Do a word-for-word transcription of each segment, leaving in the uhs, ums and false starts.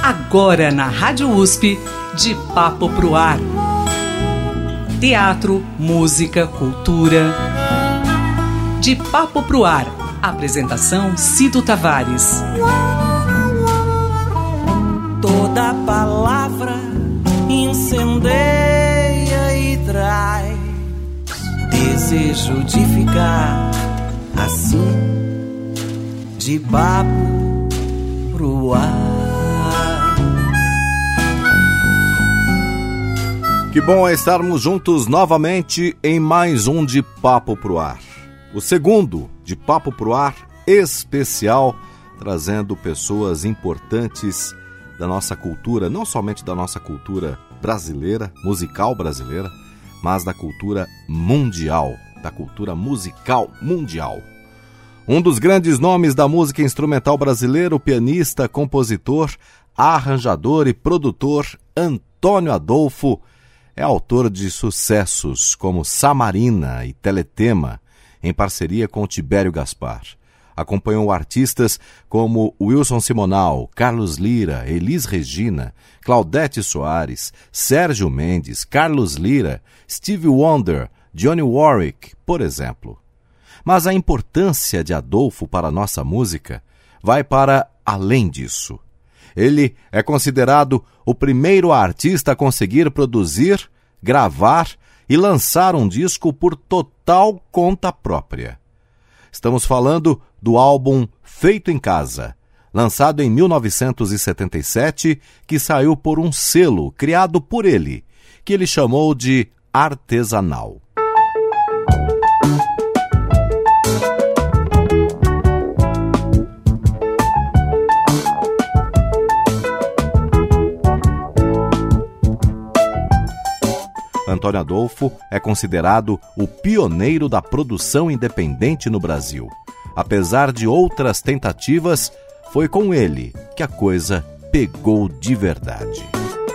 Agora na Rádio U S P, De Papo Pro Ar. Teatro, música, cultura. De Papo Pro Ar. Apresentação Cido Tavares. Toda palavra incendeia e traz desejo de ficar assim, de papo pro ar. Que bom é estarmos juntos novamente em mais um De Papo Pro Ar. O segundo De Papo Pro Ar especial, trazendo pessoas importantes da nossa cultura, não somente da nossa cultura brasileira, musical brasileira, mas da cultura mundial, da cultura musical mundial. Um dos grandes nomes da música instrumental brasileira, o pianista, compositor, arranjador e produtor Antônio Adolfo, é autor de sucessos como Samarina e Teletema, em parceria com Tibério Gaspar. Acompanhou artistas como Wilson Simonal, Carlos Lyra, Elis Regina, Claudete Soares, Sérgio Mendes, Carlos Lyra, Stevie Wonder, Dionne Warwick, por exemplo. Mas a importância de Adolfo para a nossa música vai para além disso. Ele é considerado o primeiro artista a conseguir produzir, gravar e lançar um disco por total conta própria. Estamos falando do álbum Feito em Casa, lançado em mil novecentos e setenta e sete, que saiu por um selo criado por ele, que ele chamou de Artesanal. Antônio Adolfo é considerado o pioneiro da produção independente no Brasil. Apesar de outras tentativas, foi com ele que a coisa pegou de verdade.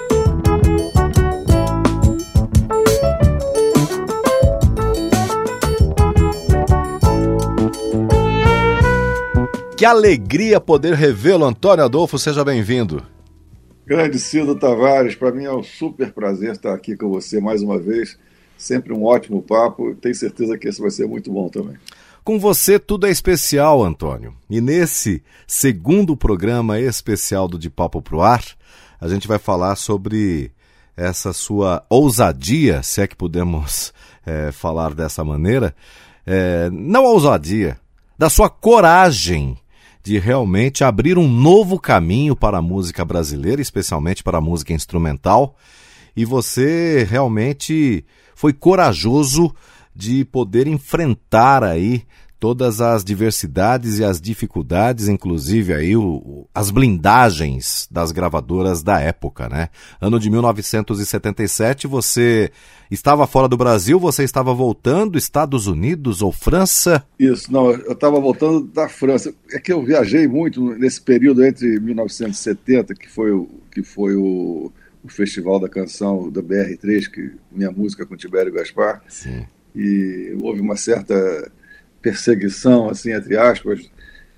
Que alegria poder revê-lo, Antônio Adolfo, seja bem-vindo. Grande Cido Tavares, para mim é um super prazer estar aqui com você mais uma vez. Sempre um ótimo papo, tenho certeza que esse vai ser muito bom também. Com você tudo é especial, Antônio. E nesse segundo programa especial do De Papo Pro Ar, a gente vai falar sobre essa sua ousadia, se é que podemos é, falar dessa maneira. É, não ousadia, da sua coragem de realmente abrir um novo caminho para a música brasileira, especialmente para a música instrumental, e você realmente foi corajoso de poder enfrentar aí todas as diversidades e as dificuldades, inclusive aí o, as blindagens das gravadoras da época, né? Ano de mil novecentos e setenta e sete, você estava fora do Brasil, você estava voltando, Estados Unidos ou França? Isso, não, eu estava voltando da França. É que eu viajei muito nesse período entre mil novecentos e setenta, que foi o, que foi o, o Festival da Canção da B R três, que minha música com Tibério Gaspar. Sim. E houve uma certa perseguição, assim, entre aspas,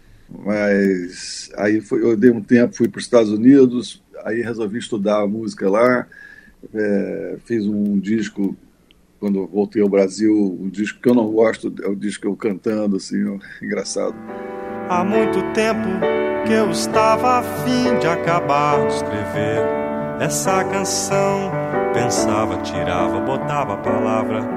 mas aí foi, eu dei um tempo, fui para os Estados Unidos, aí resolvi estudar a música lá, é, fiz um disco, quando voltei ao Brasil, um disco que eu não gosto, é o disco eu cantando, assim, ó, engraçado. Há muito tempo que eu estava a fim de acabar de escrever essa canção, pensava, tirava, botava a palavra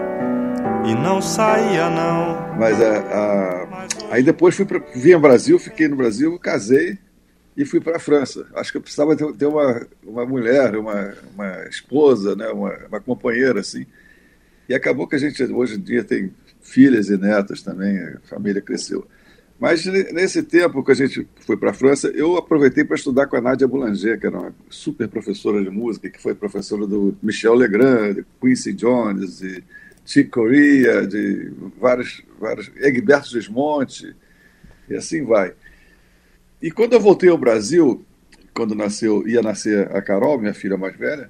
e não saía, não. Mas a, a... aí depois fui pra... vim ao Brasil, fiquei no Brasil, casei e fui para a França. Acho que eu precisava ter, ter uma, uma mulher, uma, uma esposa, né? uma, uma companheira, assim. E acabou que a gente hoje em dia tem filhas e netas também, a família cresceu. Mas nesse tempo que a gente foi para a França, eu aproveitei para estudar com a Nádia Boulanger, que era uma super professora de música, que foi professora do Michel Legrand, de Quincy Jones e Chick Corea, de vários, vários, Egberto Gismonti, e assim vai. E quando eu voltei ao Brasil, quando nasceu, ia nascer a Carol, minha filha mais velha,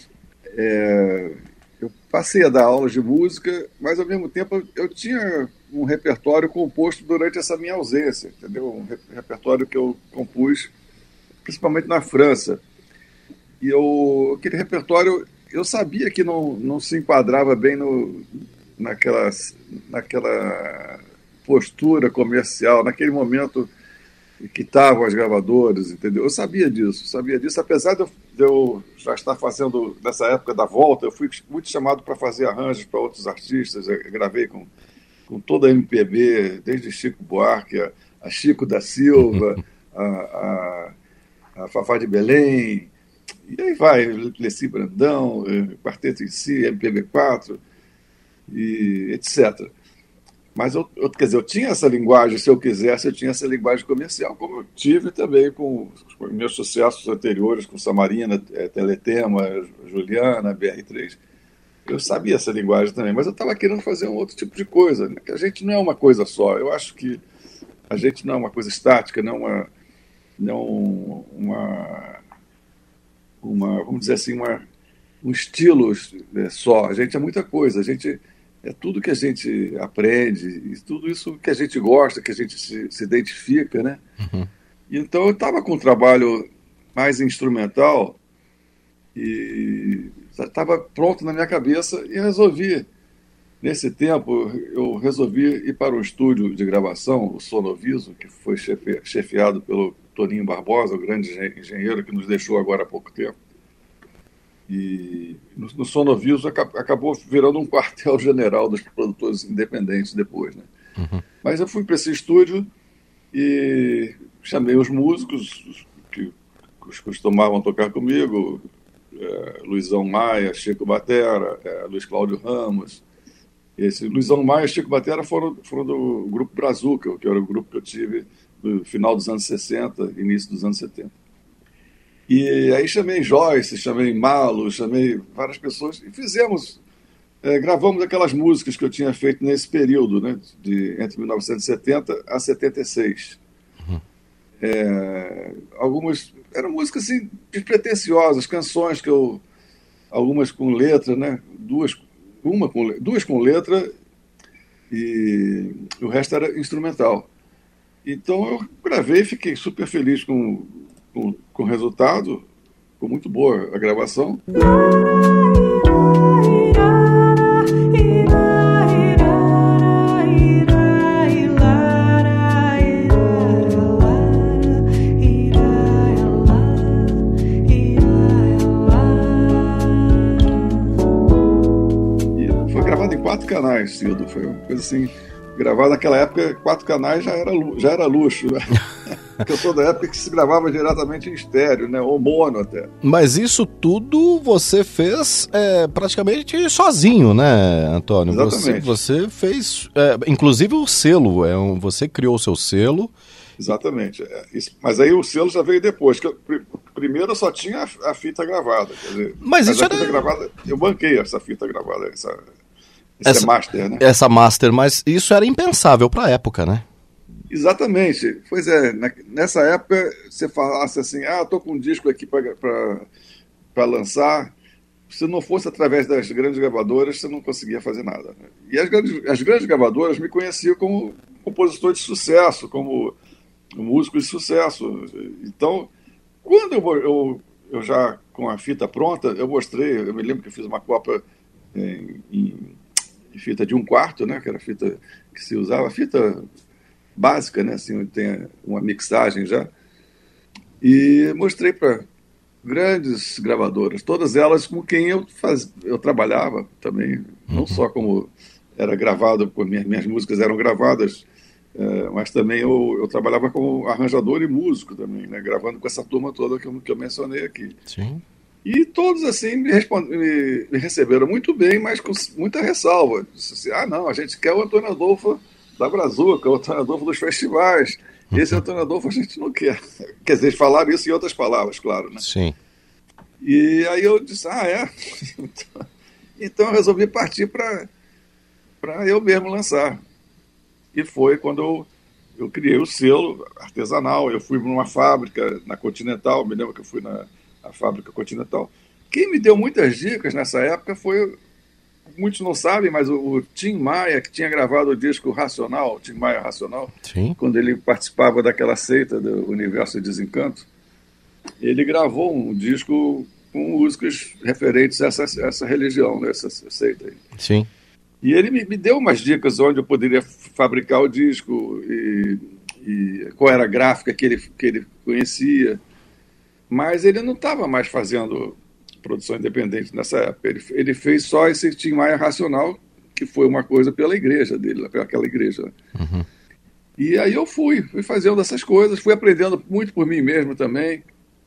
é, eu passei a dar aulas de música, mas ao mesmo tempo eu tinha um repertório composto durante essa minha ausência, entendeu? Um repertório que eu compus principalmente na França. E eu, aquele repertório, eu sabia que não, não se enquadrava bem no, naquela, naquela postura comercial, naquele momento que estavam as gravadoras, entendeu? Eu sabia disso, sabia disso, apesar de eu, de eu já estar fazendo, nessa época da volta, eu fui muito chamado para fazer arranjos para outros artistas, eu gravei com, com toda a M P B, desde Chico Buarque, a, a Chico da Silva, a, a, a Fafá de Belém, e aí vai, Leci Brandão, Quarteto em Si, M P B quatro, e etcétera. Mas, eu, eu, quer dizer, eu tinha essa linguagem, se eu quisesse, eu tinha essa linguagem comercial, como eu tive também com os meus sucessos anteriores, com Samarina, é, Teletema, Juliana, B R três. Eu sabia essa linguagem também, mas eu estava querendo fazer um outro tipo de coisa, né? Que a gente não é uma coisa só. Eu acho que a gente não é uma coisa estática, não uma... Não uma, uma vamos dizer assim, uma, um estilo só. A gente é muita coisa, a gente... É tudo que a gente aprende, e tudo isso que a gente gosta, que a gente se, se identifica, né? Uhum. Então eu estava com um trabalho mais instrumental e estava pronto na minha cabeça e resolvi, nesse tempo, eu resolvi ir para um estúdio de gravação, o Sonoviso, que foi chefe, chefiado pelo Toninho Barbosa, o grande engenheiro que nos deixou agora há pouco tempo. E no, no Sonoviso acabou virando um quartel-general dos produtores independentes depois, né? Uhum. Mas eu fui para esse estúdio e chamei os músicos que, que costumavam tocar comigo, é, Luizão Maia, Chico Batera, é, Luiz Cláudio Ramos. Esse Luizão Maia e Chico Batera foram, foram do grupo Brazuca, que era o grupo que eu tive no final dos anos sessenta, início dos anos setenta. E aí chamei Joyce, chamei Malo, chamei várias pessoas e fizemos, é, gravamos aquelas músicas que eu tinha feito nesse período, né, de, entre mil novecentos e setenta a setenta e seis. Uhum. É, algumas, eram músicas assim, despretensiosas, canções que eu, algumas com letra, né, duas, uma com, duas com letra e o resto era instrumental. Então eu gravei e fiquei super feliz com Com, com o resultado, ficou muito boa a gravação. E foi gravado em quatro canais, Cido. Foi uma coisa assim, gravado naquela época, quatro canais já era, já era luxo, né? Porque eu sou da época que se gravava diretamente em estéreo, né? Ou mono até. Mas isso tudo você fez é, praticamente sozinho, né, Antônio? Exatamente. Você, você fez, é, inclusive o selo, é um, você criou o seu selo. Exatamente. É, isso, mas aí o selo já veio depois. Que eu, primeiro eu só tinha a, a fita gravada. Quer dizer, mas, mas isso a era... fita gravada, eu banquei essa fita gravada, essa, essa, essa master, né? Essa master, mas isso era impensável para a época, né? Exatamente. Pois é, na, nessa época, você falasse assim, ah, estou com um disco aqui para lançar, se não fosse através das grandes gravadoras, você não conseguia fazer nada. Né? E as grandes, as grandes gravadoras me conheciam como compositor de sucesso, como músico de sucesso. Então, quando eu, eu, eu já, com a fita pronta, eu mostrei, eu me lembro que eu fiz uma copa em, em, em fita de um quarto, né, que era a fita que se usava, a fita básica, né, assim, onde tem uma mixagem já, e mostrei para grandes gravadoras, todas elas com quem eu, faz, eu trabalhava também, uhum. Não só como era gravado, minhas, minhas músicas eram gravadas, é, mas também eu, eu trabalhava como arranjador e músico também, né, gravando com essa turma toda que eu, que eu mencionei aqui. Sim. E todos, assim, me, respond... me, me receberam muito bem, mas com muita ressalva. Disse assim, ah, não, a gente quer o Antônio Adolfo da Brazuca, o Antônio Adolfo dos festivais. Esse Antônio Adolfo a gente não quer. Quer dizer, falaram isso em outras palavras, claro, né? Sim. E aí eu disse, ah, é? Então eu resolvi partir para para eu mesmo lançar. E foi quando eu, eu criei o selo artesanal. Eu fui numa fábrica na Continental, me lembro que eu fui na a fábrica Continental. Quem me deu muitas dicas nessa época foi, muitos não sabem, mas o, o Tim Maia, que tinha gravado o disco Racional, Tim Maia Racional, Sim. Quando ele participava daquela seita do Universo de Desencanto, ele gravou um disco com músicas referentes a essa, essa religião, né, essa seita aí. Sim. E ele me, me deu umas dicas onde eu poderia fabricar o disco e, e qual era a gráfica que ele, que ele conhecia. Mas ele não estava mais fazendo produção independente nessa época. Ele, ele fez só esse Tim Maia Racional, que foi uma coisa pela igreja dele, pelaquela igreja. Uhum. E aí eu fui, fui fazendo essas coisas, fui aprendendo muito por mim mesmo também.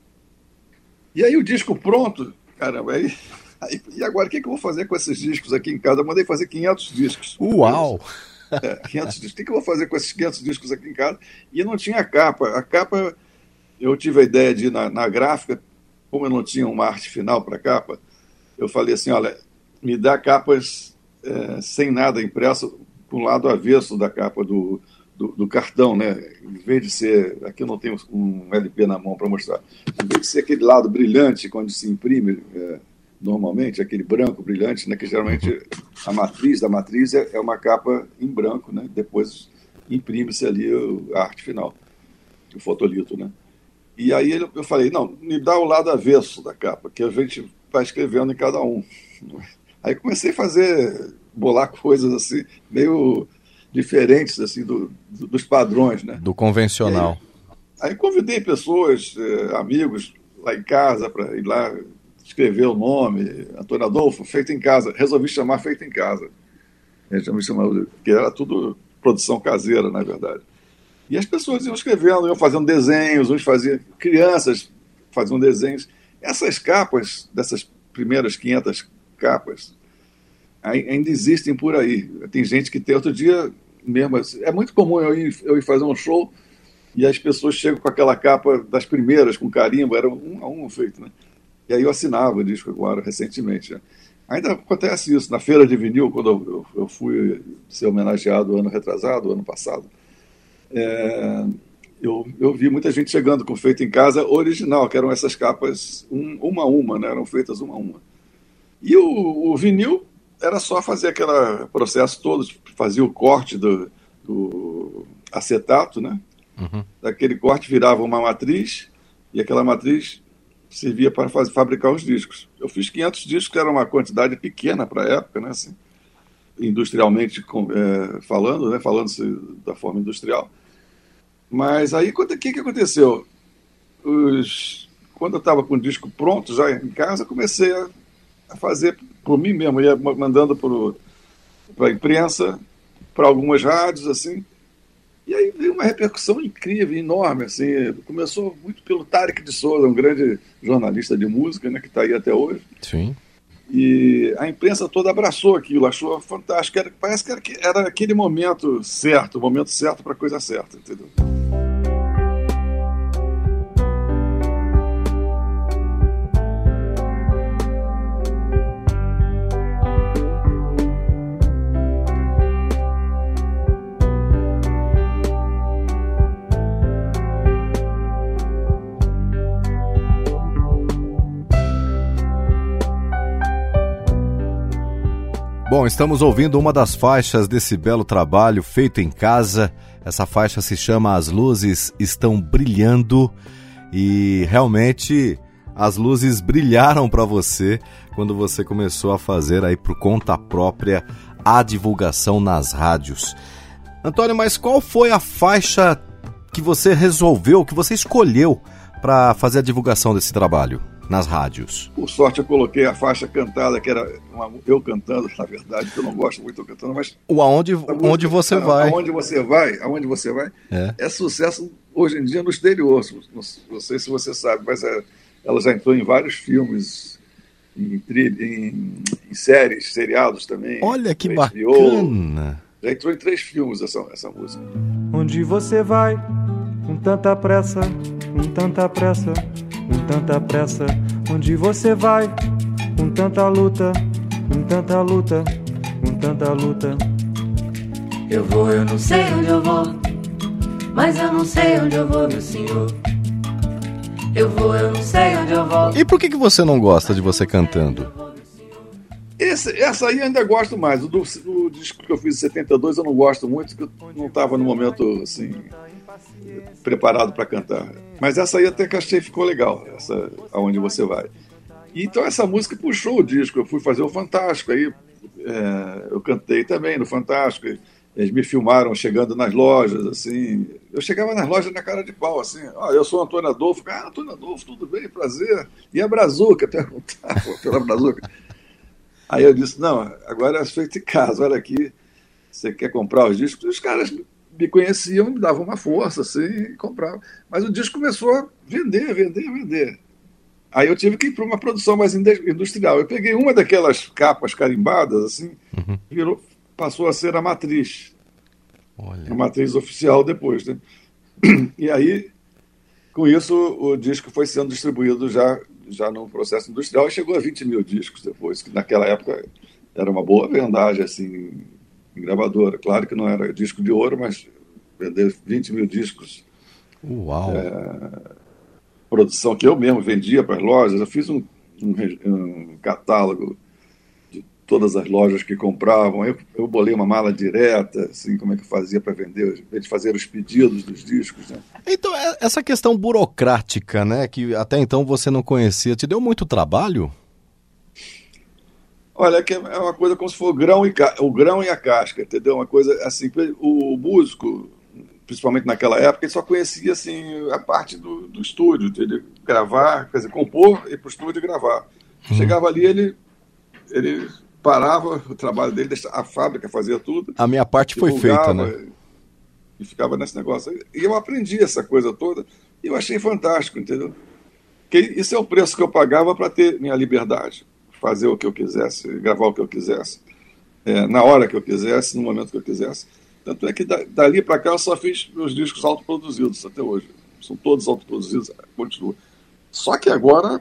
E aí o disco pronto, caramba, aí, aí, e agora o que, que eu vou fazer com esses discos aqui em casa? Eu mandei fazer quinhentos discos. Uau! É, quinhentos discos. O que, que eu vou fazer com esses quinhentos discos aqui em casa? E não tinha capa. A capa, eu tive a ideia de ir na, na gráfica, como eu não tinha uma arte final para a capa, eu falei assim, olha, me dá capas é, sem nada impresso, com o lado avesso da capa do... Do, do cartão, né? Em vez de ser... Aqui eu não tenho um L P na mão para mostrar. Em vez de ser aquele lado brilhante, quando se imprime é, normalmente, aquele branco brilhante, né? Que geralmente a matriz da matriz é, é uma capa em branco, né? Depois imprime-se ali a arte final, o fotolito, né? E aí eu falei, não, me dá o lado avesso da capa, que a gente vai escrevendo em cada um. Aí comecei a fazer, bolar coisas assim, meio... diferentes assim, do, do, dos padrões, né? Do convencional. Aí, aí convidei pessoas, eh, amigos, lá em casa, para ir lá escrever o nome, Antônio Adolfo, feito em casa. Resolvi chamar Feito em Casa. Resolvi chamar, porque era tudo produção caseira, na verdade. E as pessoas iam escrevendo, iam fazendo desenhos, uns faziam, crianças faziam desenhos. Essas capas, dessas primeiras quinhentas capas, ainda existem por aí. Tem gente que tem, outro dia mesmo, é muito comum eu ir, eu ir fazer um show e as pessoas chegam com aquela capa das primeiras, com carimbo, era um a um feito, né? E aí eu assinava o disco agora, recentemente. Né? Ainda acontece isso, na feira de vinil, quando eu, eu, eu fui ser homenageado ano retrasado, ano passado, é, eu, eu vi muita gente chegando com Feito em Casa original, que eram essas capas um, uma a uma, né? Eram feitas uma a uma. E o, o vinil era só fazer aquele processo todo, fazia o corte do, do acetato, né? Uhum. Daquele corte virava uma matriz, e aquela matriz servia para fazer, fabricar os discos. Eu fiz quinhentos discos, que era uma quantidade pequena para a época, né? Assim, industrialmente é, falando, né? Falando-se da forma industrial. Mas aí, o que, que aconteceu? Os, quando eu estava com o disco pronto, já em casa, comecei a, a fazer por mim mesmo, ia mandando para a imprensa, para algumas rádios, assim. E aí veio uma repercussão incrível, enorme, assim. Começou muito pelo Tarek de Souza, um grande jornalista de música, né, que está aí até hoje. Sim. E a imprensa toda abraçou aquilo, achou fantástico. Era, parece que era, era aquele momento certo, o momento certo para a coisa certa, entendeu? Bom, estamos ouvindo uma das faixas desse belo trabalho feito em casa. Essa faixa se chama As Luzes Estão Brilhando e realmente as luzes brilharam para você quando você começou a fazer aí por conta própria a divulgação nas rádios. Antônio, mas qual foi a faixa que você resolveu, que você escolheu para fazer a divulgação desse trabalho nas rádios? Por sorte eu coloquei a faixa cantada, que era uma, eu cantando, na verdade, que eu não gosto muito de eu cantando, mas... O Aonde, onde você vai. Aonde você vai, aonde você vai, é. é sucesso hoje em dia no exterior, não, não sei se você sabe, mas é, ela já entrou em vários filmes, em, em, em séries, seriados também. Olha que bacana! Já entrou em três filmes essa, essa música. Onde você vai, com tanta pressa, com tanta pressa, com tanta pressa, onde você vai, com tanta luta, com tanta luta, com tanta luta. Eu vou, eu não sei onde eu vou, mas eu não sei onde eu vou, meu senhor. Eu vou, eu não sei onde eu vou. E por que, que você não gosta de você cantando? Esse, essa aí eu ainda gosto mais. O do, do disco que eu fiz em setenta e dois eu não gosto muito, porque eu não estava no momento assim, preparado para cantar. Mas essa aí até que achei ficou legal, essa Aonde Você Vai. E, então essa música puxou o disco, eu fui fazer o Fantástico, aí é, eu cantei também no Fantástico, eles me filmaram chegando nas lojas, assim, eu chegava nas lojas na cara de pau, assim, ó, eu sou Antônio Adolfo, ah, Antônio Adolfo, tudo bem, prazer, e a Brazuca, perguntava pela Brazuca. Aí eu disse, não, agora é feito em casa, olha aqui, você quer comprar os discos? Os caras me conheciam, me davam uma força, assim, e compravam. Mas o disco começou a vender, vender, vender. Aí eu tive que ir para uma produção mais industrial. Eu peguei uma daquelas capas carimbadas, assim, uhum. virou, passou a ser a matriz. Olha. A matriz oficial depois, né? E aí, com isso, o disco foi sendo distribuído já, já no processo industrial e chegou a vinte mil discos depois, que naquela época era uma boa vendagem, assim, em gravadora. Claro que não era disco de ouro, mas vender vinte mil discos. Uau! É, produção que eu mesmo vendia para as lojas. Eu fiz um, um, um catálogo de todas as lojas que compravam. Eu, eu bolei uma mala direta, assim, como é que eu fazia para vender, de fazer os pedidos dos discos, né? Então, essa questão burocrática, né, que até então você não conhecia, te deu muito trabalho? Olha, que é uma coisa como se for o grão e, ca... o grão e a casca, entendeu? Uma coisa assim, o músico, principalmente naquela época, ele só conhecia assim, a parte do, do estúdio, entendeu? Gravar, quer dizer, compor e ir para o estúdio e gravar. Hum. Chegava ali, ele, ele parava o trabalho dele, deixava, a fábrica fazia tudo. A minha parte foi feita, né? E ficava nesse negócio. E eu aprendi essa coisa toda e eu achei fantástico, entendeu? Porque isso é o preço que eu pagava para ter minha liberdade. Fazer o que eu quisesse, gravar o que eu quisesse, é, na hora que eu quisesse, no momento que eu quisesse. Tanto é que da, dali para cá eu só fiz meus discos autoproduzidos até hoje. São todos autoproduzidos, continua. Só que agora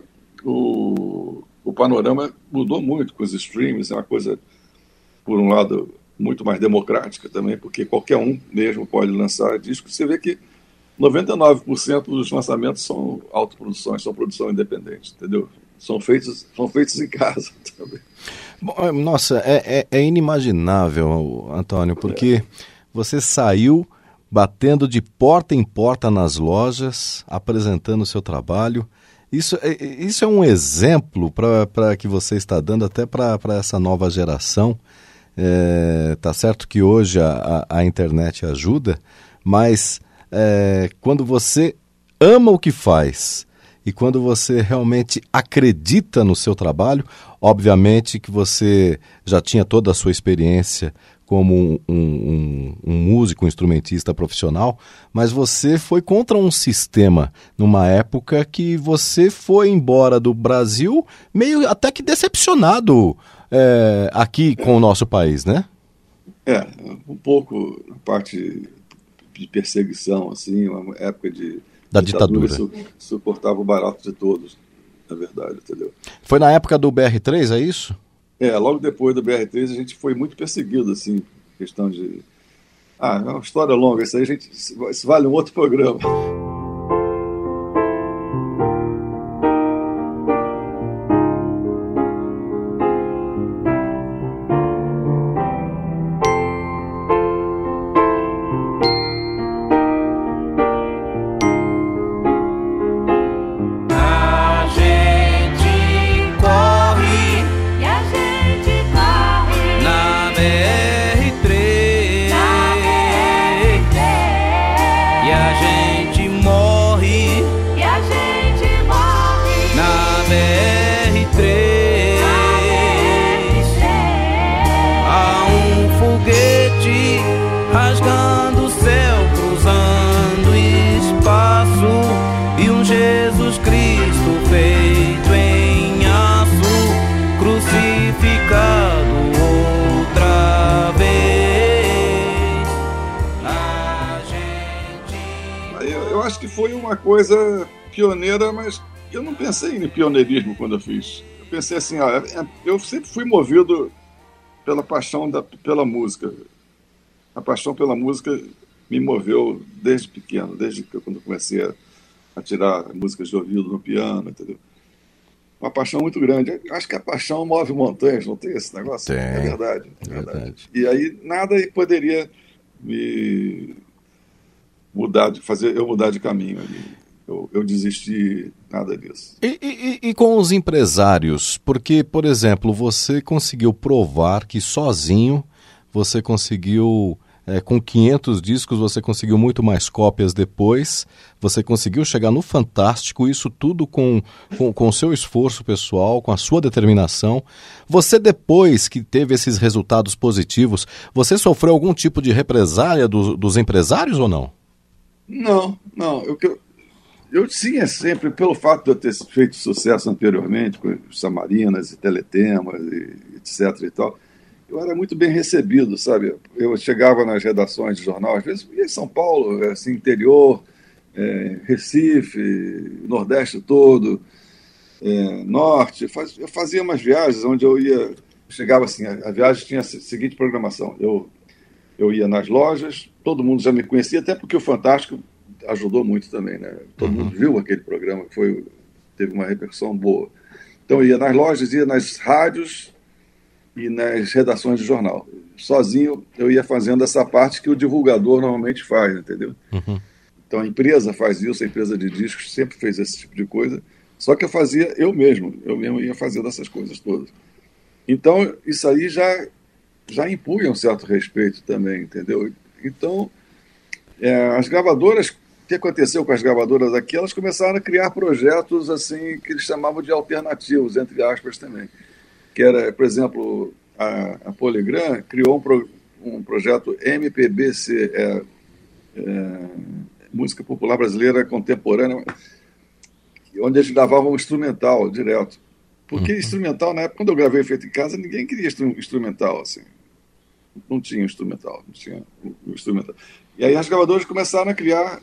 o, o panorama mudou muito com os streams, é uma coisa, por um lado, muito mais democrática também, porque qualquer um mesmo pode lançar discos. Você vê que noventa e nove por cento dos lançamentos são autoproduções, são produção independente, entendeu? São feitos, são feitos em casa também. Bom, nossa, é, é, é inimaginável, Antônio, porque é. você saiu batendo de porta em porta nas lojas, apresentando o seu trabalho. Isso, isso é um exemplo para que você está dando até para essa nova geração. É, tá certo que hoje a, a, a internet ajuda, mas é, quando você ama o que faz e quando você realmente acredita no seu trabalho, obviamente que você já tinha toda a sua experiência como um, um, um músico, um instrumentista profissional, mas você foi contra um sistema numa época que você foi embora do Brasil meio até que decepcionado é, aqui com o nosso país, né? É, um pouco a parte de perseguição, assim, uma época de da ditadura. Su, suportava o barato de todos, na verdade, entendeu? Foi na época do B R três, é isso? É, logo depois do B R três a gente foi muito perseguido, assim, questão de... Ah, é uma história longa, isso aí a gente... Isso vale um outro programa. Rasgando o céu, cruzando espaço, e um Jesus Cristo feito em aço, crucificado outra vez. A gente... eu, eu acho que foi uma coisa pioneira, mas eu não pensei em pioneirismo quando eu fiz. Eu pensei assim, ó, eu sempre fui movido pela paixão da, pela música. A paixão pela música me moveu desde pequeno, desde que eu, quando eu comecei a, a tirar músicas de ouvido no piano, entendeu? Uma paixão muito grande. Eu acho que a paixão move montanhas, não tem esse negócio? Tem, é verdade, é verdade. verdade. E aí nada poderia me, mudar de, fazer eu mudar de caminho ali. Eu, eu desisti, nada disso. E, e, e com os empresários? Porque, por exemplo, você conseguiu provar que sozinho você conseguiu, é, com quinhentos discos, você conseguiu muito mais cópias depois, você conseguiu chegar no Fantástico, isso tudo com com, com o seu esforço pessoal, com a sua determinação. Você, depois que teve esses resultados positivos, você sofreu algum tipo de represália do, dos empresários ou não? Não, não. Eu, eu, eu tinha sempre, pelo fato de eu ter feito sucesso anteriormente, com Samarinas e Teletemas, e etc e tal, eu era muito bem recebido, sabe? Eu chegava nas redações de jornal, às vezes ia em São Paulo, assim, interior, é, Recife, Nordeste todo, é, Norte. Faz, eu fazia umas viagens onde eu ia... Chegava assim, a, a viagem tinha a seguinte programação. Eu, eu ia nas lojas, todo mundo já me conhecia, até porque o Fantástico ajudou muito também, né? Todo uhum. mundo viu aquele programa, que foi, teve uma repercussão boa. Então eu ia nas lojas, ia nas rádios e nas redações de jornal. Sozinho eu ia fazendo essa parte que o divulgador normalmente faz, entendeu? Uhum. Então a empresa faz isso, a empresa de discos sempre fez esse tipo de coisa, só que eu fazia eu mesmo, eu mesmo ia fazendo essas coisas todas. Então isso aí já, já impunha um certo respeito também, entendeu? Então é, as gravadoras, o que aconteceu com as gravadoras aqui, elas começaram a criar projetos assim que eles chamavam de alternativos, entre aspas também. Que era, por exemplo, a, a Polygram criou um, pro, um projeto M P B C, é, é, Música Popular Brasileira Contemporânea, onde eles gravavam instrumental direto. Porque uhum. instrumental, na época, quando eu gravei Feito em Casa, ninguém queria instrumental, assim. Não tinha instrumental, não tinha instrumental. E aí as gravadoras começaram a criar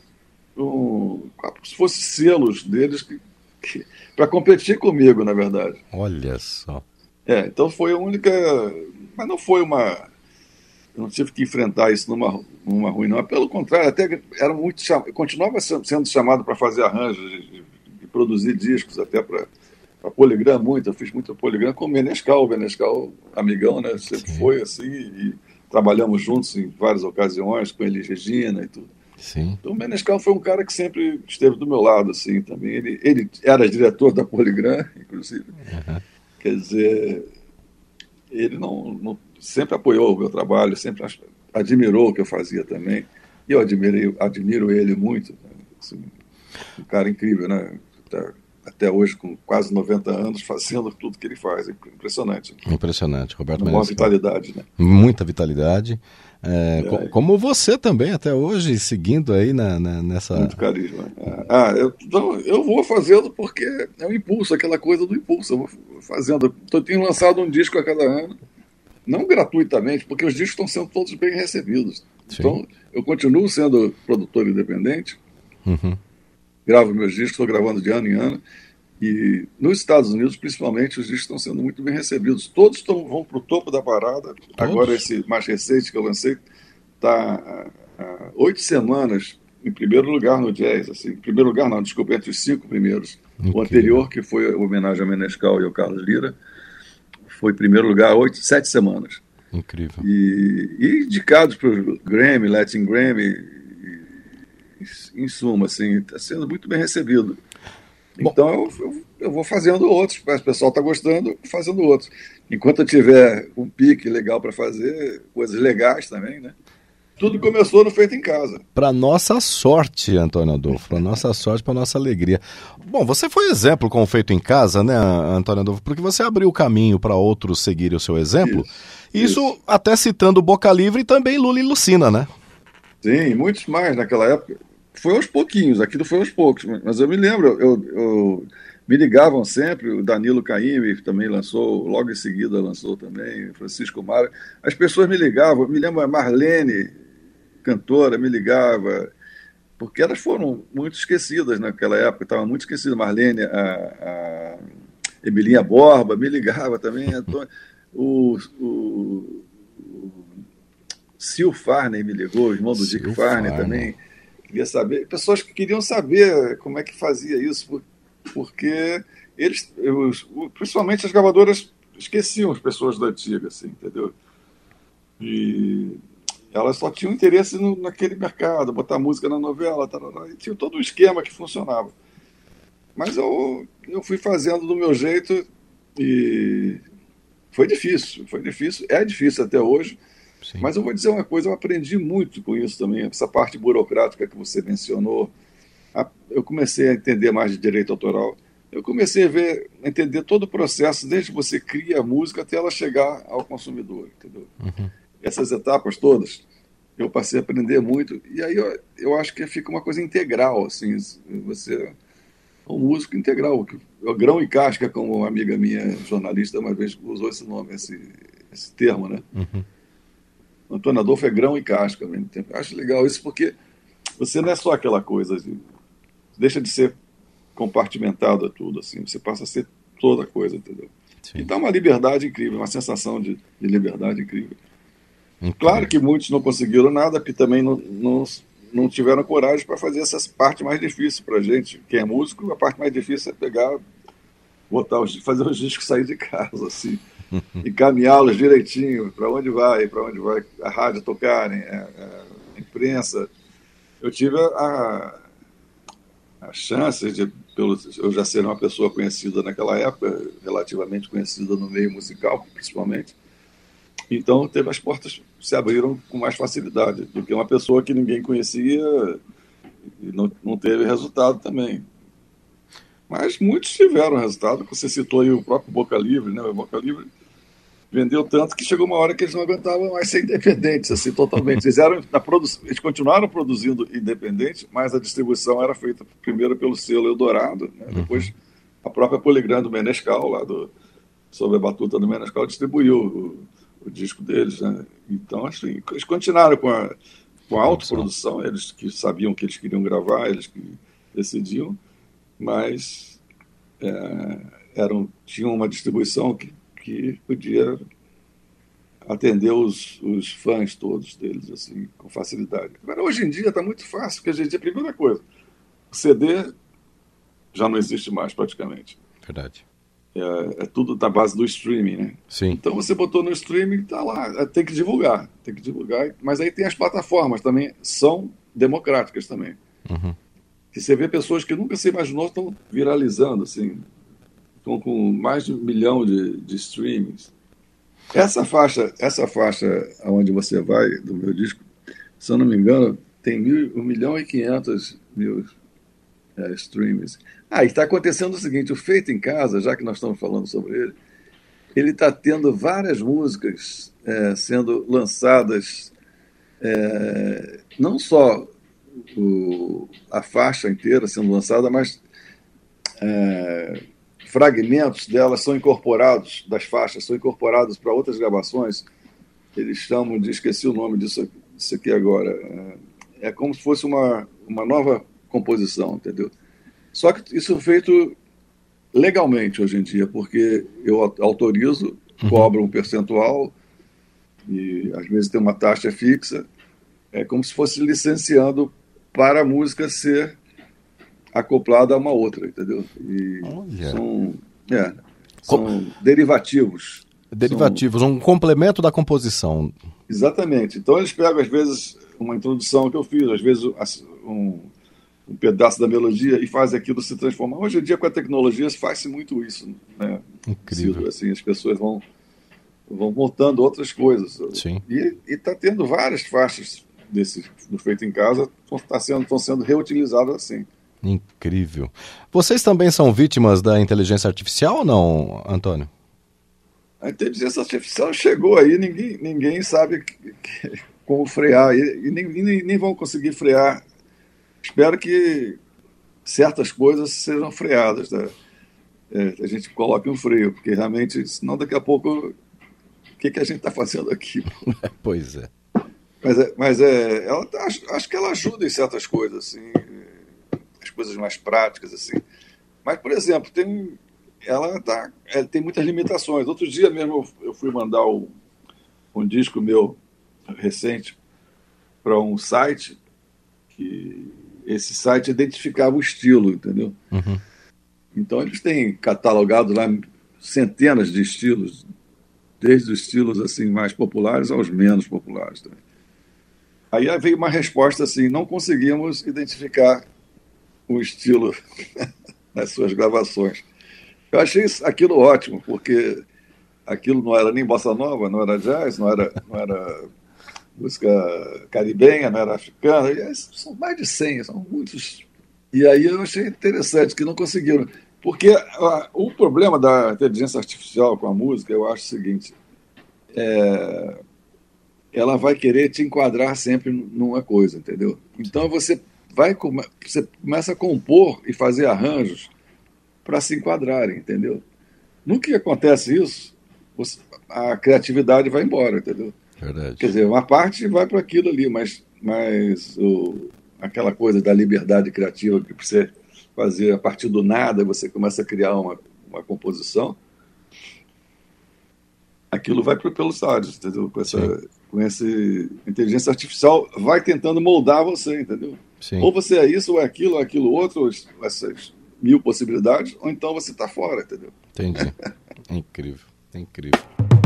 um, como se fossem selos deles que, que, para competir comigo, na verdade. Olha só. É, então foi a única... Mas não foi uma... Eu não tive que enfrentar isso numa, numa ruim, não. Pelo contrário, até era muito cham... eu continuava sendo chamado para fazer arranjos e, e produzir discos, até para a Polygram muito. Eu fiz muito Polygram com o Menescal. O Menescal, amigão, né? Sempre Sim. foi assim. E trabalhamos juntos em várias ocasiões, com ele, Regina e tudo. Sim. Então o Menescal foi um cara que sempre esteve do meu lado, assim, também. Ele, ele era diretor da Polygram, inclusive. Uhum. Quer dizer, ele não, não, sempre apoiou o meu trabalho, sempre admirou o que eu fazia também. E eu admirei, admiro ele muito. Né? Assim, um cara incrível, né? Até, até hoje, com quase noventa anos, fazendo tudo que ele faz. Impressionante. Impressionante, Roberto Menescal. Muita vitalidade, né? Muita vitalidade. É, é, como você também, até hoje, seguindo aí na, na, nessa... Muito carisma. Ah, eu, então, eu vou fazendo porque é um impulso, aquela coisa do impulso. Eu vou fazendo. Eu tenho lançado um disco a cada ano, não gratuitamente, porque os discos estão sendo todos bem recebidos. Sim. Então, eu continuo sendo produtor independente, uhum. gravo meus discos, estou gravando de ano em ano, e nos Estados Unidos, principalmente, os discos estão sendo muito bem recebidos. Todos tão, vão para o topo da parada. Todos? Agora, esse mais recente que eu lancei está há oito semanas em primeiro lugar no jazz. Assim, em primeiro lugar, não, desculpa, entre os cinco primeiros. Incrível. O anterior, que foi a homenagem a Menescal e ao Carlos Lira, foi em primeiro lugar há oito, sete semanas. Incrível. E, e indicados para o Grammy, Latin Grammy, e, e, em suma, assim, está sendo muito bem recebido. Então eu, eu, eu vou fazendo outros, o pessoal está gostando, fazendo outros. Enquanto eu tiver um pique legal para fazer, coisas legais também, né? Tudo começou no Feito em Casa. Para nossa sorte, Antônio Adolfo, para nossa sorte, para nossa alegria. Bom, você foi exemplo com o Feito em Casa, né, Antônio Adolfo? Porque você abriu o caminho para outros seguirem o seu exemplo. Isso, isso, isso até citando Boca Livre e também Lula e Lucina, né? Sim, muitos mais naquela época. Foi aos pouquinhos, aquilo foi aos poucos, mas eu me lembro, eu, eu, me ligavam sempre, o Danilo Caymmi também lançou, logo em seguida lançou também, Francisco Mara, as pessoas me ligavam, me lembro a Marlene, cantora, me ligava, porque elas foram muito esquecidas naquela época, estavam muito esquecidas, Marlene, a, a Emilinha Borba, me ligava também, Antônio, o, o, o Sil Farney me ligou, o irmão do Sil Dick Farney também, queria saber, pessoas que queriam saber como é que fazia isso, porque eles, principalmente as gravadoras, esqueciam as pessoas da antiga, assim, entendeu? E, elas só tinham interesse no, naquele mercado, botar música na novela, tarará, e tinha todo um esquema que funcionava. Mas eu, eu fui fazendo do meu jeito e foi difícil, foi difícil, é difícil até hoje. Sim. Mas eu vou dizer uma coisa, eu aprendi muito com isso também, essa parte burocrática que você mencionou. Eu comecei a entender mais de direito autoral, eu comecei a ver, a entender todo o processo, desde que você cria a música até ela chegar ao consumidor, entendeu? Uhum. Essas etapas todas, eu passei a aprender muito, e aí eu, eu acho que fica uma coisa integral, assim, você é um músico integral, o grão e casca, como uma amiga minha, jornalista, uma vez usou esse nome, esse, esse termo, né? Uhum. Antônio Adolfo é grão e casca ao mesmo tempo. Acho legal isso porque você não é só aquela coisa, de, deixa de ser compartimentado a tudo, assim, você passa a ser toda coisa, entendeu? Sim. E dá uma liberdade incrível, uma sensação de, de liberdade incrível. Incrível. Claro que muitos não conseguiram nada, porque também não, não, não tiveram coragem para fazer essa parte mais difícil para a gente. Quem é músico, a parte mais difícil é pegar, botar os, fazer os discos sair de casa, assim. Encaminhá-los direitinho, para onde vai, para onde vai a rádio tocarem, a, a imprensa. Eu tive a, a chance de, pelo, eu já ser uma pessoa conhecida naquela época, relativamente conhecida no meio musical, principalmente. Então, teve as portas se abriram com mais facilidade do que uma pessoa que ninguém conhecia e não, não teve resultado também. Mas muitos tiveram resultado. Você citou aí o próprio Boca Livre, né? O Boca Livre vendeu tanto que chegou uma hora que eles não aguentavam mais ser independentes, assim, totalmente. Eles, eram na produ... eles continuaram produzindo independente, mas a distribuição era feita primeiro pelo selo Eldorado, né? Uhum. Depois a própria Poligram do Menescal, lá do... sob a batuta do Menescal, distribuiu o, o disco deles, né? Então, assim, eles continuaram com a, com a autoprodução, eles que sabiam que eles queriam gravar, eles que decidiam, mas é, eram, tinham uma distribuição que, que podia atender os, os fãs todos deles, assim, com facilidade. Agora, hoje em dia está muito fácil, porque a gente, a primeira coisa, o C D já não existe mais praticamente. Verdade. É, é tudo da base do streaming, né? Sim. Então você botou no streaming, tá lá, tem que divulgar, tem que divulgar, mas aí tem as plataformas também, são democráticas também. Uhum. E você vê pessoas que nunca se imaginou estão viralizando, assim, estão com mais de um milhão de, de streamings. Essa faixa, essa faixa aonde você vai, do meu disco, se eu não me engano, tem mil, um milhão e quinhentos mil é, streamings. Ah, e está acontecendo o seguinte, o Feito em Casa, já que nós estamos falando sobre ele, ele está tendo várias músicas é, sendo lançadas, é, não só o, a faixa inteira sendo lançada, mas é, fragmentos delas são incorporados, das faixas, são incorporados para outras gravações. Eles chamam de, esqueci o nome disso, disso aqui agora, é, é como se fosse uma, uma nova composição, entendeu? Só que isso é feito legalmente hoje em dia, porque eu autorizo, cobro um percentual e às vezes tem uma taxa fixa, é como se fosse licenciando para a música ser acoplada a uma outra, entendeu? E Olha. são, é, são Com... derivativos. Derivativos, são... um complemento da composição. Exatamente. Então eles pegam, às vezes, uma introdução que eu fiz, às vezes um, um pedaço da melodia e fazem aquilo se transformar. Hoje em dia, com a tecnologia, faz-se muito isso, né? Incrível. Assim, as pessoas vão, vão montando outras coisas. Sim. E está tendo várias faixas desse, do Feito em Casa, estão sendo, sendo reutilizadas assim. Incrível. Vocês também são vítimas da inteligência artificial ou não, Antônio? A inteligência artificial chegou aí, ninguém, ninguém sabe que, que, como frear, e, e nem, nem, nem vão conseguir frear. Espero que certas coisas sejam freadas, né? É, a gente coloque um freio, porque realmente, senão daqui a pouco, o que, que a gente está fazendo aqui? Pois é. Mas, é, mas é, ela, acho, acho que ela ajuda em certas coisas, assim, as coisas mais práticas, assim. Mas, por exemplo, tem, ela, tá, ela tem muitas limitações. Outro dia mesmo eu, eu fui mandar o, um disco meu recente para um site, que esse site identificava o estilo, entendeu? Uhum. Então eles têm catalogado lá centenas de estilos, desde os estilos assim, mais populares aos menos populares também. Aí veio uma resposta assim, não conseguimos identificar o estilo nas suas gravações. Eu achei isso, aquilo ótimo, porque aquilo não era nem bossa nova, não era jazz, não era, não era música caribenha, não era africana. E são mais de cem, são muitos. E aí eu achei interessante que não conseguiram. Porque a, o problema da inteligência artificial com a música, eu acho o seguinte, é, ela vai querer te enquadrar sempre numa coisa, entendeu? Então você vai você começa a compor e fazer arranjos para se enquadrarem, entendeu? No que acontece isso, você, a criatividade vai embora, entendeu? Verdade. Quer dizer, uma parte vai para aquilo ali, mas, mas o, aquela coisa da liberdade criativa que você fazer a partir do nada, você começa a criar uma, uma composição, aquilo vai pelos lados, entendeu? Com essa, com essa inteligência artificial vai tentando moldar você, entendeu? Sim. Ou você é isso, ou é aquilo, ou é aquilo outro, essas mil possibilidades, ou então você está fora, entendeu? Entendi. É incrível, é incrível.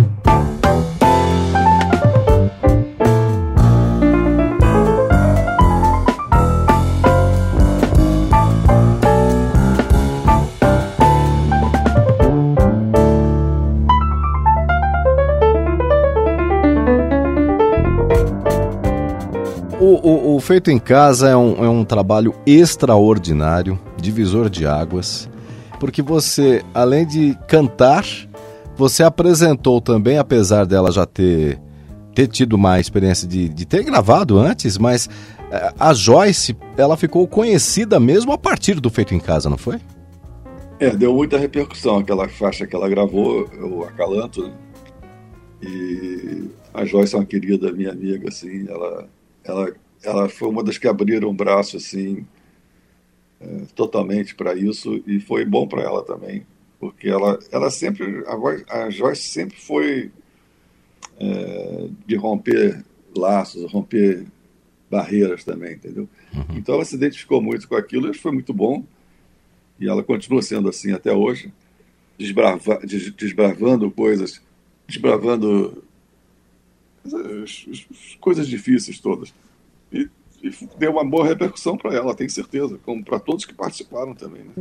O, o, o Feito em Casa é um, é um trabalho extraordinário, divisor de águas, porque você, além de cantar, você apresentou também, apesar dela já ter, ter tido uma experiência de, de ter gravado antes, mas a Joyce, ela ficou conhecida mesmo a partir do Feito em Casa, não foi? É, deu muita repercussão aquela faixa que ela gravou, o Acalanto, né? E a Joyce é uma querida minha amiga, assim, ela... Ela, ela foi uma das que abriram o braço assim, é, totalmente para isso, e foi bom para ela também, porque ela, ela sempre, a, voz, a Joyce sempre foi é, de romper laços, romper barreiras também, entendeu? Uhum. Então ela se identificou muito com aquilo, e foi muito bom, e ela continua sendo assim até hoje, desbrava, des, desbravando coisas, desbravando As, as coisas difíceis todas. E, e deu uma boa repercussão para ela, tenho certeza, como para todos que participaram também, né?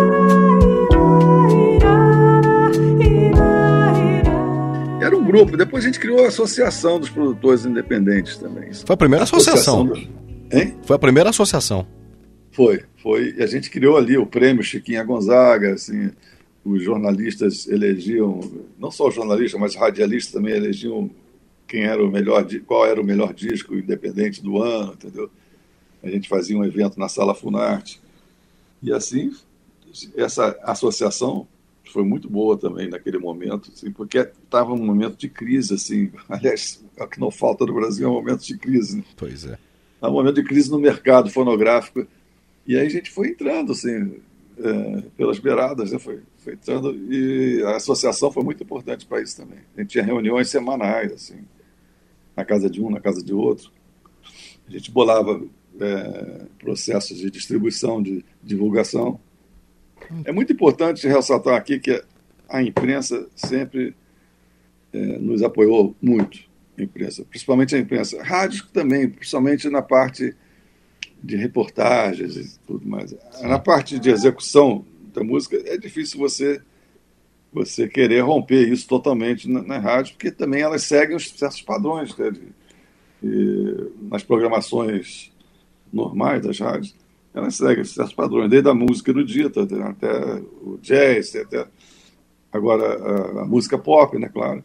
Era um grupo, depois a gente criou a Associação dos Produtores Independentes também. Foi a primeira associação. associação do... Hein? Foi a primeira associação. Foi, foi. E a gente criou ali o prêmio Chiquinha Gonzaga, assim, os jornalistas elegiam, não só os jornalistas, mas os radialistas também elegiam quem era o melhor, qual era o melhor disco independente do ano, entendeu? A gente fazia um evento na Sala Funarte. E assim, essa associação foi muito boa também naquele momento, assim, porque estava um momento de crise, assim. Aliás, o que não falta no Brasil é um momento de crise, né? Pois é. É um momento de crise no mercado fonográfico. E aí a gente foi entrando, assim, é, pelas beiradas, né? Foi, foi entrando, e a associação foi muito importante para isso também. A gente tinha reuniões semanais, assim, na casa de um, na casa de outro. A gente bolava é, processos de distribuição, de divulgação. É muito importante ressaltar aqui que a imprensa sempre é, nos apoiou muito, a imprensa, principalmente a imprensa. Rádios também, principalmente na parte de reportagens e tudo mais. Na parte de execução da música, é difícil você... você querer romper isso totalmente na, na rádio, porque também elas seguem os certos padrões, né, de, de, nas programações normais das rádios, elas seguem certos padrões, desde a música erudita até, até o jazz, até agora a, a música pop, né, claro.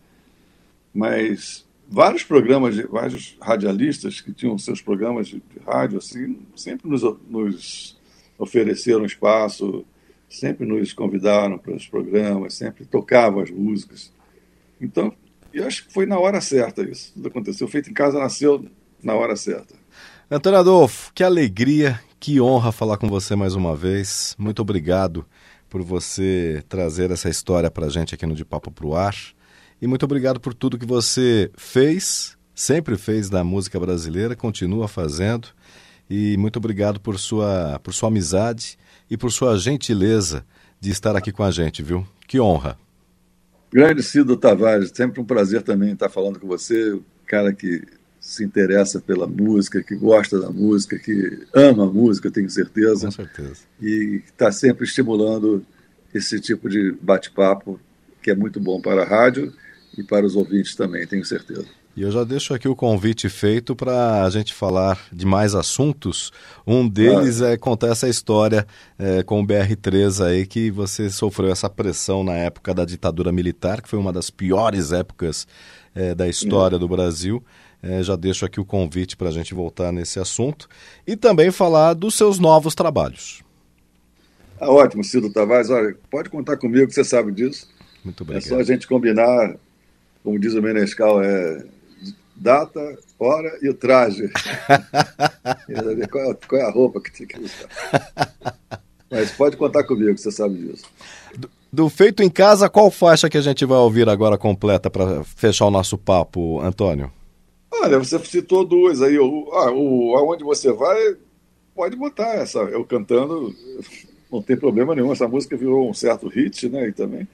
Mas vários programas, de, vários radialistas que tinham seus programas de, de rádio, assim, sempre nos, nos ofereceram espaço, sempre nos convidaram para os programas, sempre tocavam as músicas. Então, eu acho que foi na hora certa isso. Tudo aconteceu. Feito em Casa nasceu na hora certa. Antônio Adolfo, que alegria, que honra falar com você mais uma vez. Muito obrigado por você trazer essa história para a gente aqui no De Papo Pro Ar. E muito obrigado por tudo que você fez, sempre fez da música brasileira, continua fazendo. E muito obrigado por sua, por sua amizade e por sua gentileza de estar aqui com a gente, viu? Que honra. Grande Cido Tavares, sempre um prazer também estar falando com você, cara que se interessa pela música, que gosta da música, que ama a música, tenho certeza. Com certeza. E está sempre estimulando esse tipo de bate-papo, que é muito bom para a rádio e para os ouvintes também, tenho certeza. E eu já deixo aqui o convite feito para a gente falar de mais assuntos. Um deles ah. é contar essa história é, com o B R três aí, que você sofreu essa pressão na época da ditadura militar, que foi uma das piores épocas é, da história do Brasil. É, já deixo aqui o convite para a gente voltar nesse assunto. E também falar dos seus novos trabalhos. Ah, ótimo, Cido Tavares. Olha, pode contar comigo, que você sabe disso. Muito obrigado. É só a gente combinar, como diz o Menescal, é... data, hora e o traje. qual, é, qual é a roupa que tem que usar. Mas pode contar comigo, você sabe disso. Do, do Feito em Casa, qual faixa que a gente vai ouvir agora completa para fechar o nosso papo, Antônio? Olha, você citou duas aí. O, ah, o Aonde Você Vai, pode botar essa. Eu cantando, não tem problema nenhum. Essa música virou um certo hit, né? E também...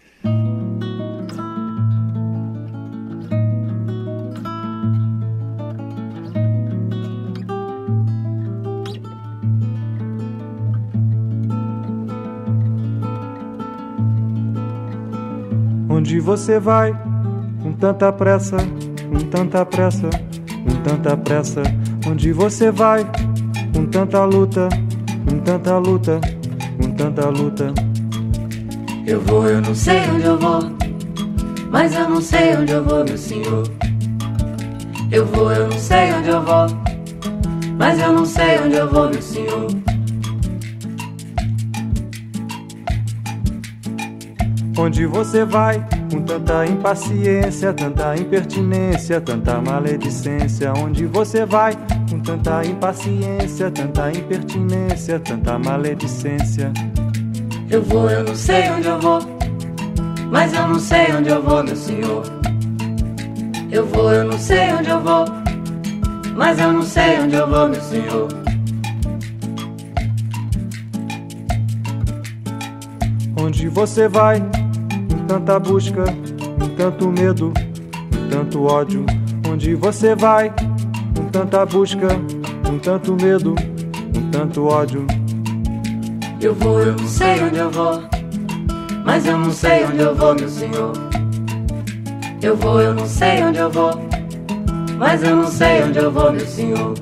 Onde você vai, com tanta pressa, com tanta pressa, com tanta pressa. Onde você vai, com tanta luta, com tanta luta, com tanta luta. Eu vou, eu não sei onde eu vou, mas eu não sei onde eu vou, meu senhor. Eu vou, eu não sei onde eu vou, mas eu não sei onde eu vou, meu senhor. Onde você vai, com tanta impaciência, tanta impertinência, tanta maledicência. Onde você vai, com tanta impaciência, tanta impertinência, tanta maledicência. Eu vou, eu não sei onde eu vou, mas eu não sei onde eu vou, meu senhor. Eu vou, eu não sei onde eu vou, mas eu não sei onde eu vou, meu senhor. Onde você vai, com tanta busca, com tanto medo, com tanto ódio. Onde você vai, com tanta busca, com tanto medo, com tanto ódio. Eu vou, eu não sei onde eu vou, mas eu não sei onde eu vou, meu senhor. Eu vou, eu não sei onde eu vou, mas eu não sei onde eu vou, meu senhor.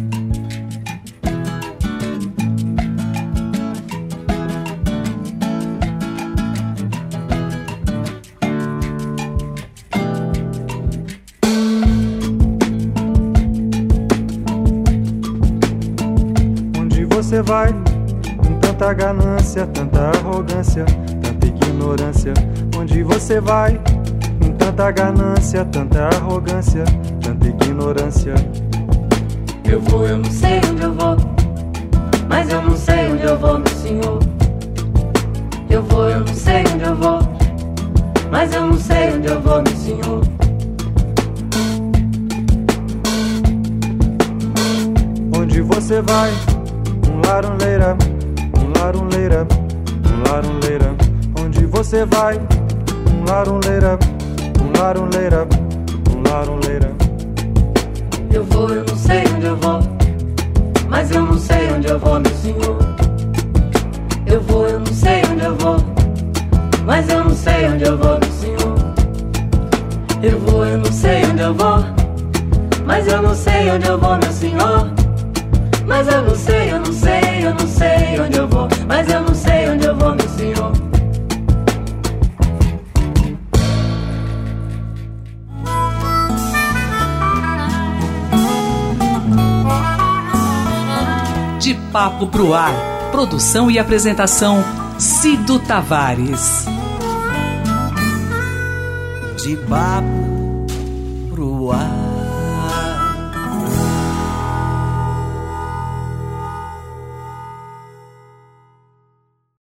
Você vai, com tanta ganância, tanta arrogância, tanta ignorância. Onde você vai, com tanta ganância, tanta arrogância, tanta ignorância. Eu vou, eu não sei onde eu vou, mas eu não sei onde eu vou, meu senhor. Eu vou, eu não sei onde eu vou, mas eu não sei onde eu vou, meu senhor. Onde você vai, um larunleira, um larunleira, um larunleira. Onde você vai, um larunleira, um larunleira, um larunleira. Eu vou, eu não sei onde eu vou, mas eu não sei onde eu vou, meu senhor. Eu vou, eu não sei onde eu vou, mas eu não sei onde eu vou, meu senhor. Eu vou, eu não sei onde eu vou, mas eu não sei onde eu vou, meu senhor. Mas eu não sei, eu não sei, eu não sei onde eu vou, mas eu não sei onde eu vou, meu senhor. De Papo pro Ar, produção e apresentação Cido Tavares. De papo pro ar.